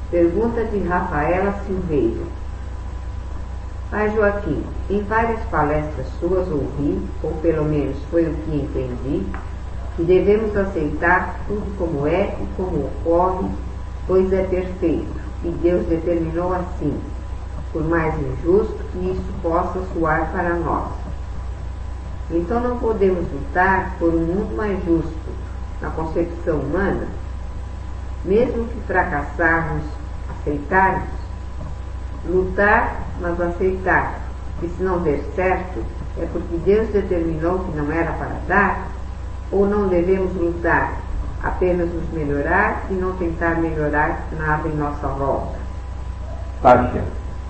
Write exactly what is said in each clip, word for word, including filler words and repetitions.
Pergunta de Rafaela Silveira. Pai Joaquim, em várias palestras suas ouvi, ou pelo menos foi o que entendi, que devemos aceitar tudo como é e como ocorre, pois é perfeito, e Deus determinou assim, por mais injusto que isso possa soar para nós. Então não podemos lutar por um mundo mais justo, na concepção humana? Mesmo que fracassarmos, aceitarmos? Lutar, mas aceitar, e se não der certo, é porque Deus determinou que não era para dar? Ou não devemos lutar, apenas nos melhorar e não tentar melhorar nada em nossa volta? Tássia,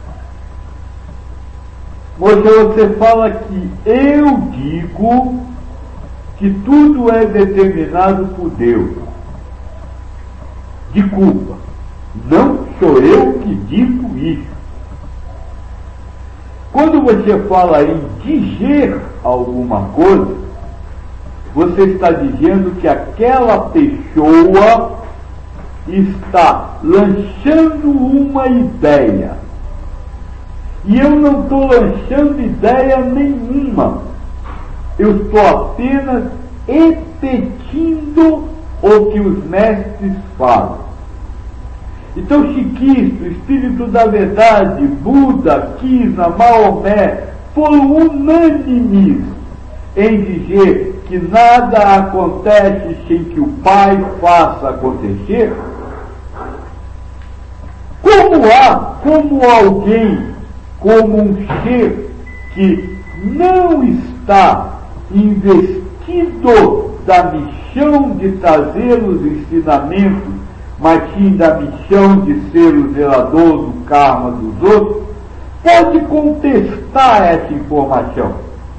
você fala que eu digo que tudo é determinado por Deus. De culpa. Não sou eu que digo isso. Quando você fala em dizer alguma coisa, você está dizendo que aquela pessoa está lançando uma ideia. E eu não estou lançando ideia nenhuma. Eu estou apenas repetindo o que os mestres falam. Então, se Cristo, Espírito da Verdade, Buda, Krishna, Maomé, foram unânimes em dizer que nada acontece sem que o Pai faça acontecer, como há, como alguém, como um ser que não está investido da missão de trazer os ensinamentos, mas sim da missão de ser o zelador do karma dos outros, pode contestar essa informação.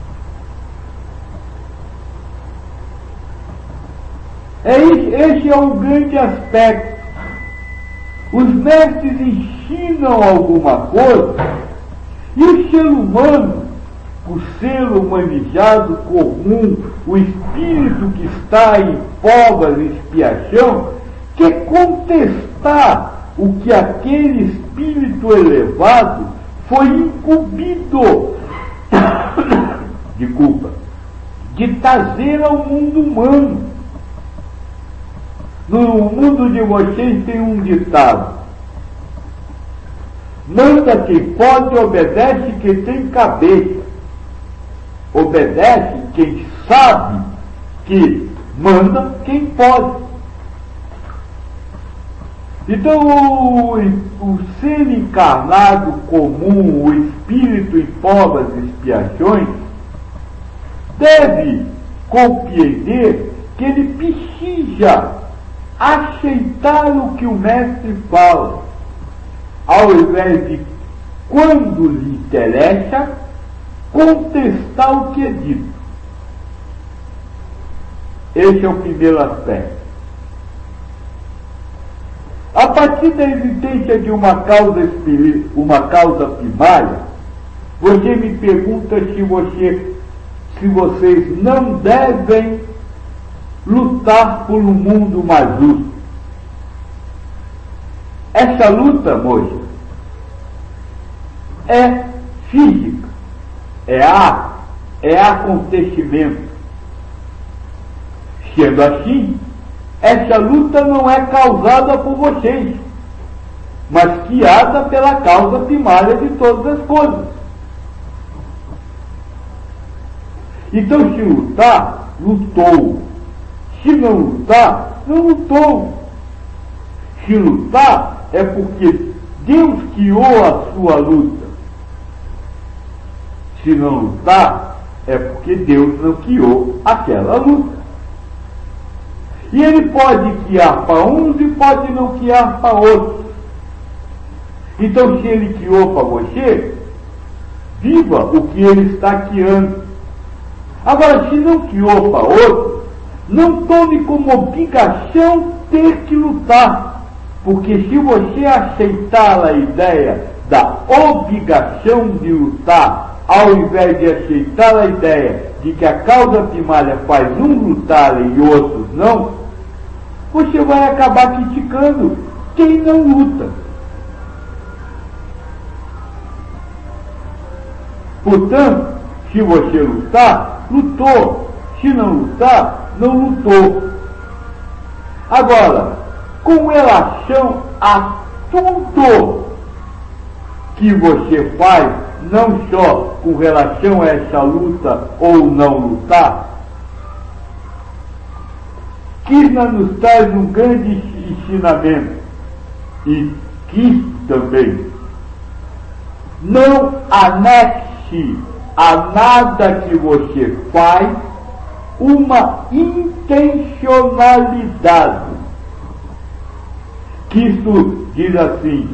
É esse, esse é o grande aspecto. Os mestres ensinam alguma coisa e o ser humano, o ser humanizado comum, o espírito que está em provas e expiação, quer contestar o que aquele espírito elevado foi incumbido de culpa, de trazer ao mundo humano. No mundo de vocês tem um ditado: manda quem pode, obedece quem tem cabeça. Obedece quem sabe que manda quem pode. Então o, o ser encarnado comum, o espírito em provas e expiações, deve compreender que ele precisa aceitar o que o mestre fala, ao invés de, quando lhe interessa, contestar o que é dito. Esse é o primeiro aspecto. A partir da existência de uma causa espiritual, uma causa primária, você me pergunta se, você, se vocês não devem lutar por um mundo mais justo. Essa luta, moça, é física, é ato, é acontecimento. Sendo assim, essa luta não é causada por vocês, mas criada pela causa primária de todas as coisas. Então, se lutar, lutou. Se não lutar, não lutou. Se lutar, é porque Deus criou a sua luta. Se não lutar, é porque Deus não criou aquela luta. E ele pode criar para uns e pode não criar para outros. Então, se ele criou para você, viva o que ele está criando. Agora, se não criou para outros, não tome como obrigação ter que lutar. Porque se você aceitar a ideia da obrigação de lutar, ao invés de aceitar a ideia de que a causa primária faz uns lutarem e outros não, você vai acabar criticando quem não luta. portanto, se você lutar, lutou. Se não lutar, não lutou. Agora, com relação a tudo que você faz, não só com relação a essa luta ou não lutar, Krishna nos traz um grande ensinamento, e que também não anexe a nada que você faz uma intencionalidade. Cristo diz assim: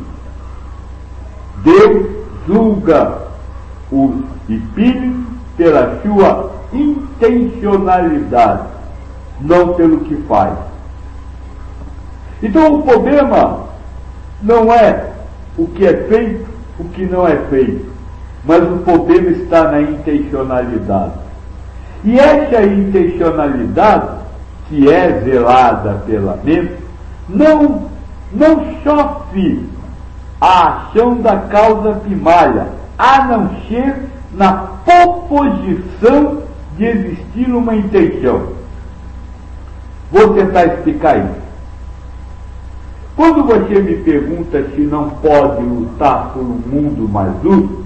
Deus julga o espírito pela sua intencionalidade, não pelo que faz. Então o problema não é o que é feito, o que não é feito, mas o problema está na intencionalidade. E essa intencionalidade, que é zelada pela mente, não, não sofre a ação da causa primária, a não ser na proposição de existir uma intenção. Vou tentar explicar isso. Quando você me pergunta se não pode lutar por um mundo mais justo,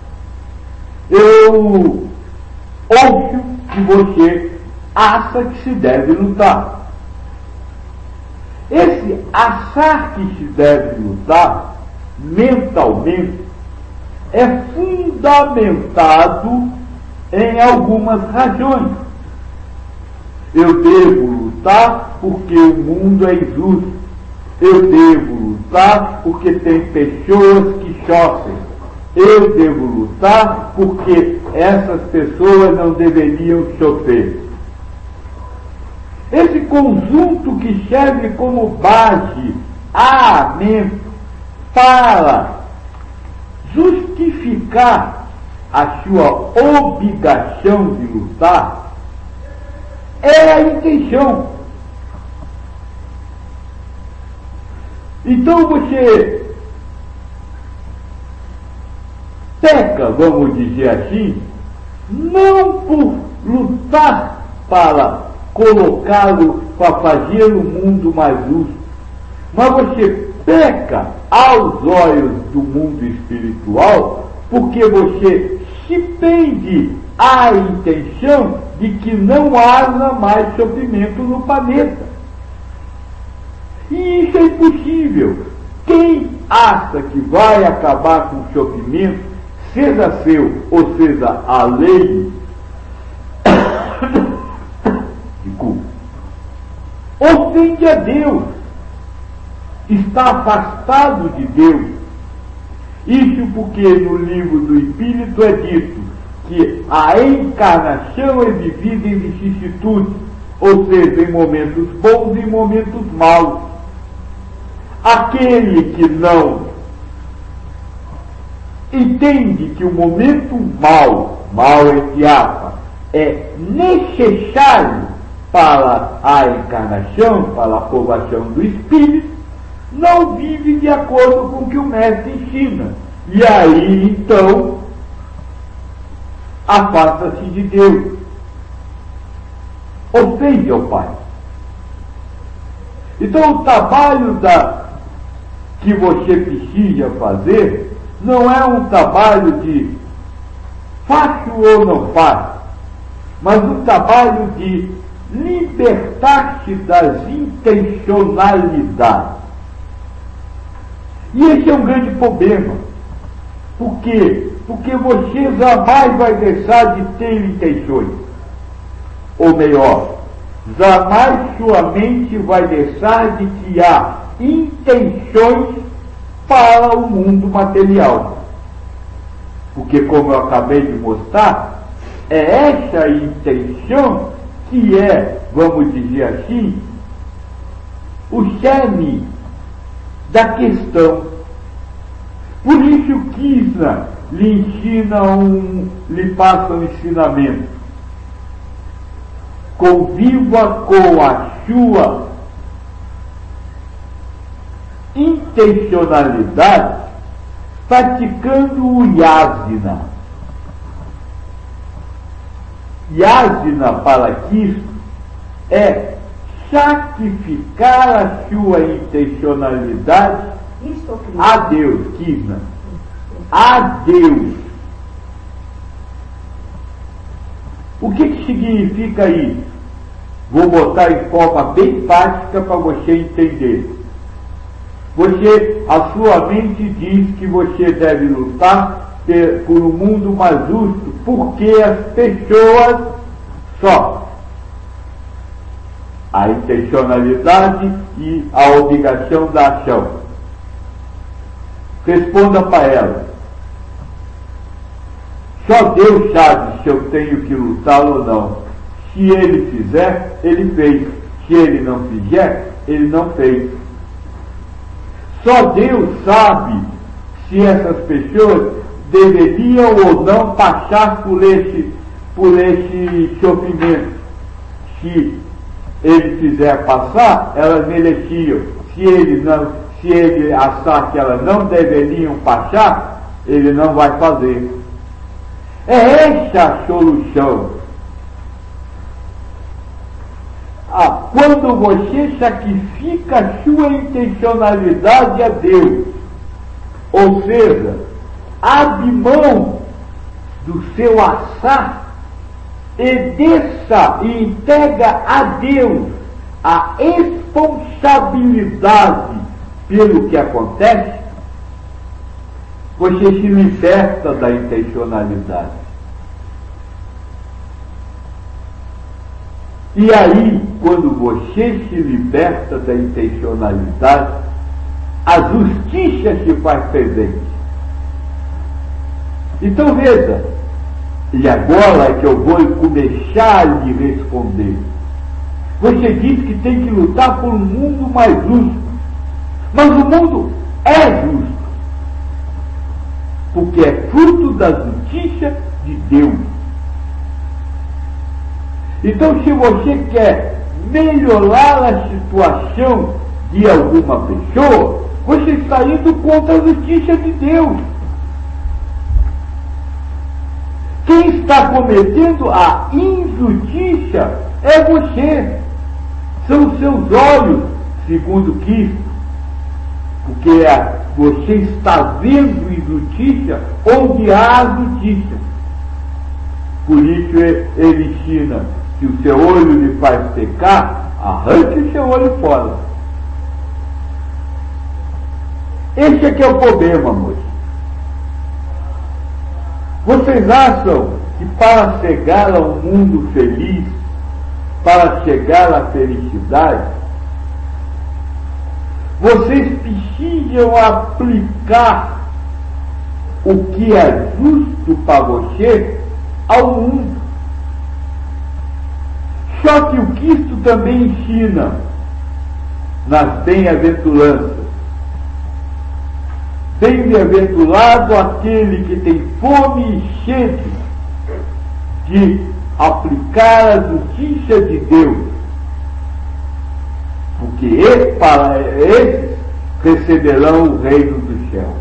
eu ouço que você acha que se deve lutar. Esse achar que se deve lutar, mentalmente, é fundamentado em algumas razões. Eu devo lutar porque o mundo é injusto. Eu devo lutar porque tem pessoas que sofrem. Eu devo lutar porque essas pessoas não deveriam sofrer. Esse conjunto que serve como base à mente para justificar a sua obrigação de lutar é a intenção. Então você peca, vamos dizer assim, não por lutar para colocá-lo, para fazer o mundo mais justo, mas você peca aos olhos do mundo espiritual porque você se prende à intenção de que não haja mais sofrimento no planeta. E isso é impossível. Quem acha que vai acabar com o sofrimento, seja seu ou seja alheio, desculpa, ofende a Deus, está afastado de Deus. Isso porque no livro do Espírito é dito que a encarnação é vivida em vicissitudes, ou seja, em momentos bons e em momentos maus. Aquele que não entende que o momento mau, mau entre aspas, é necessário para a encarnação, para a aprovação do Espírito, não vive de acordo com o que o mestre ensina. E aí, então, afasta-se de Deus. Ofende ao Pai. Então, o trabalho da, que você precisa fazer não é um trabalho de faço ou não faço, mas um trabalho de libertar-se das intencionalidades. E esse é um grande problema. Por quê? Porque você jamais vai deixar de ter intenções. Ou melhor, jamais sua mente vai deixar de criar intenções para o mundo material. Porque, como eu acabei de mostrar, é essa intenção que é, vamos dizer assim, o cerne da questão. Por isso Krishna lhe ensina um, lhe passa um ensinamento. Conviva com a sua intencionalidade praticando o yasna. e asina para Cristo é sacrificar a sua intencionalidade a Deus, Kisna, a Deus. O que, que significa isso? Vou botar em forma bem prática para você entender. Você, a sua mente diz que você deve lutar por um mundo mais justo, porque as pessoas só a intencionalidade e a obrigação da ação. Responda para ela. Só Deus sabe se eu tenho que lutar ou não. Se Ele fizer, Ele fez. Se Ele não fizer, Ele não fez. Só Deus sabe se essas pessoas deveriam ou não passar por esse, por esse sofrimento. Se Ele fizer passar, elas mereciam. Se Ele não, se Ele achar que elas não deveriam passar, Ele não vai fazer. É essa a solução. Ah, quando você sacrifica a sua intencionalidade a Deus, ou seja, abre mão do seu assar e desça e entrega a Deus a responsabilidade pelo que acontece, você se liberta da intencionalidade. E aí, quando você se liberta da intencionalidade, a justiça se faz presente. Então veja, e agora é que eu vou começar a lhe responder. Você diz que tem que lutar por um mundo mais justo, mas o mundo é justo, porque é fruto da justiça de Deus. Então, se você quer melhorar a situação de alguma pessoa, você está indo contra a justiça de Deus. Quem está cometendo a injustiça é você. São os seus olhos, segundo Cristo. Porque você está vendo injustiça onde há justiça. Por isso ele ensina: se o seu olho lhe faz pecar, arranque o seu olho fora. Esse é que é o problema, moço. Vocês acham que para chegar a um mundo feliz, para chegar à felicidade, vocês precisam aplicar o que é justo para você ao mundo? Só que o Cristo também ensina nas bem-aventuranças: bem-aventurado aquele que tem fome e sede de aplicar a justiça de Deus, porque eles, para eles receberão o reino do céu.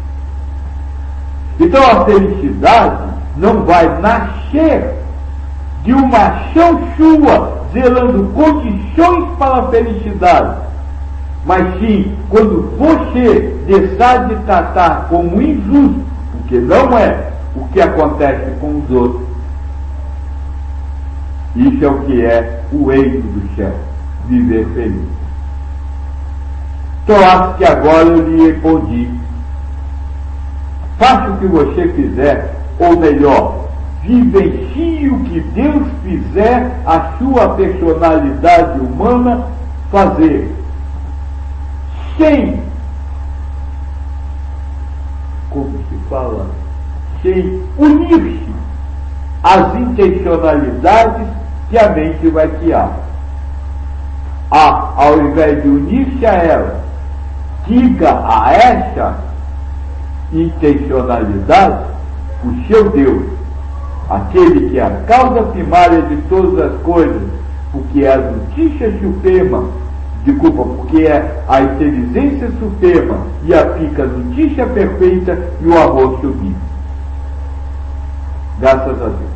Então a felicidade não vai nascer de uma ação sua, gerando condições para a felicidade, mas sim quando você deixar de tratar como injusto, porque não é o que acontece com os outros. Isso é o que é o êxito do céu, viver feliz. Então acho que agora eu lhe respondi. Faça o que você fizer, ou melhor, vivencie o que Deus fizer a sua personalidade humana fazer, sem, como se fala, sem unir-se às intencionalidades que a mente vai criar. Ah, ao invés de unir-se a ela, diga a essa intencionalidade o seu Deus, aquele que é a causa primária de todas as coisas, porque é a justiça suprema, desculpa, porque é a inteligência suprema e aplica a justiça perfeita e o amor sublime. Graças a Deus.